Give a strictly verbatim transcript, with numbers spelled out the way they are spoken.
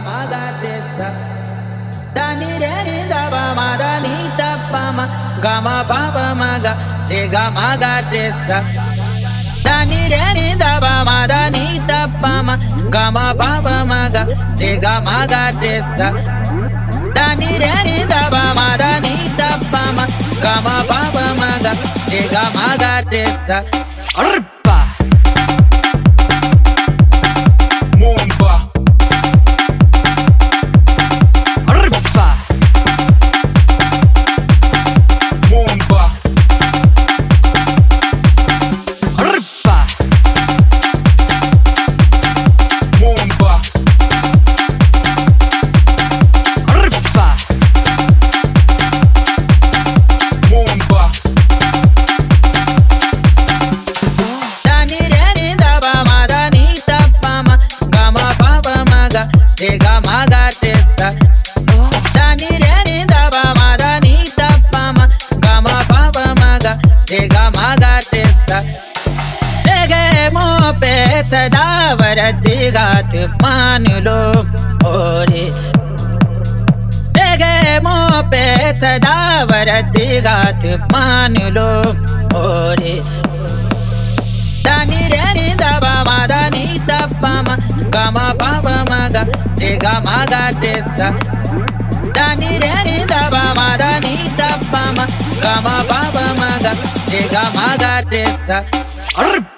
ma ga re sa. Da ni re ni da ba ma da ni da ba ma ga ma ba ba ma ga re ga ma ga re sa. Da ni re ni da ba ma da ni da ba ma ga ma ba ba ma ga re ga ma ga re sa. Da ni re ni da ba ma da ni da ba ma ga ma ba ba ma ga re ga ma ga re sa. Arpa Mumba Arpa Mumba Arpa Mumba Arpa Mumba Da ni re ni da ba ma da ni da ba ma ga ma ba ba ma ga re ga ma ga re sa. Da ni re ni da ba ma da ni da ba ma ga ma ba ba ma ga re ga ma ga re sa. Re ge mo pe sada varati gat मान लो ओरे. Re ge mo pe sada varati gat मान लो ओरे. Da ni re ni da ba ma da ni da ba ma ga ma ba ba ma ga re ga ma ga re sa. Da ni re ni da ba ma da ni da ba ma ga ma ba ba ma ga re ga ma ga re sa.